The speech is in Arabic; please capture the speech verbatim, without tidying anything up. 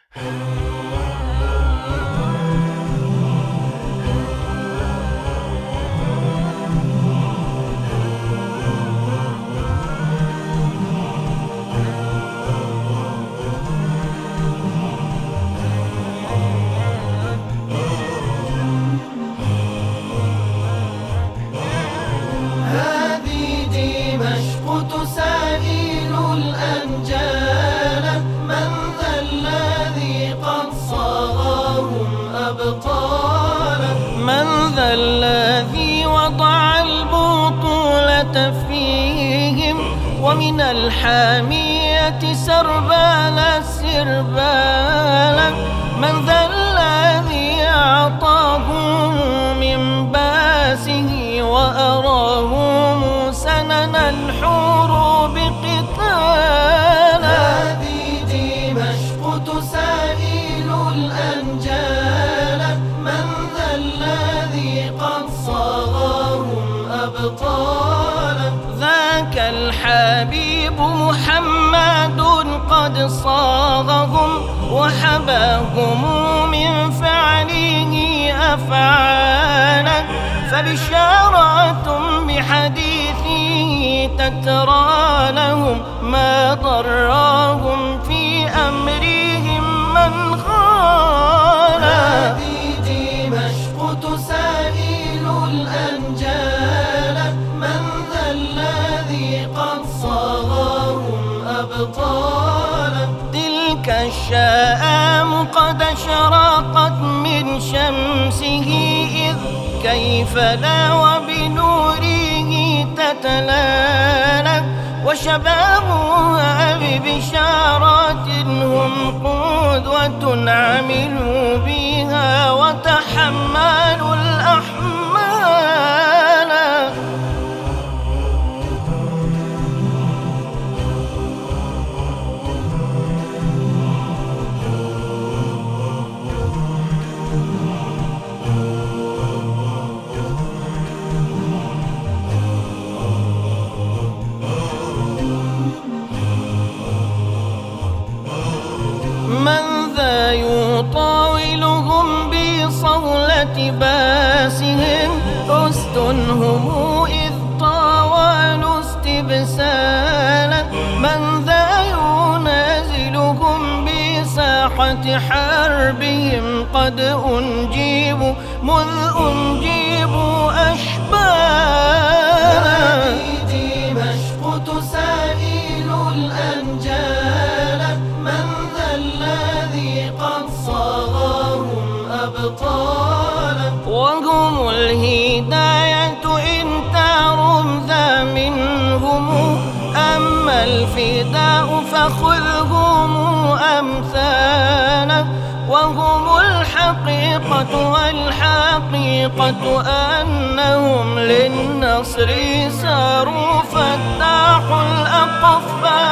تسائل الأنجال، من ذا الذي قد صاغهم أبطالا؟ من ذا الذي وضع البطولة فيهم، ومن الحامية سربالا سربالا؟ من ذا الذي أعطاهم من باسه وأراهم سنن الحروب قتالا؟ هذه دمشق تسائل الأنجال، من ذا الذي قد صاغهم أبطالا؟ ذاك الحبيب محمد قد صاغهم وحباهم من فعله أفعالا، فبشارة بحديثه تترى لهم ما ضراهم في أمرهم من خالا. هذه دمشق تسائل الأنجال، من ذا الذي قد صاغهم أبطالا؟ تلك الشام قد أشرقت من شمسه، إذ كيف لا وبنوره تتلالى، وشبابها ببشارات هم قدوة عملوا بها وتحملوا الأحمال. من ذا يطاولهم بصولة باسهم، أسد هم إذ طاولوا استبسالا؟ من ذا ينازلهم بساحة حربهم، قد أنجبوا مذ أنجبوا أشبالا؟ دمشق تسائل الأنجال، من ذا الذي قد صاغهم أبطالا؟ وهم الهداية إن ترم ذا منهم، أما الفداء فخذهم أمثالا. وهم الحقيقة والحقيقة أنهم للنصر ساروا فتاحوا الأقفال.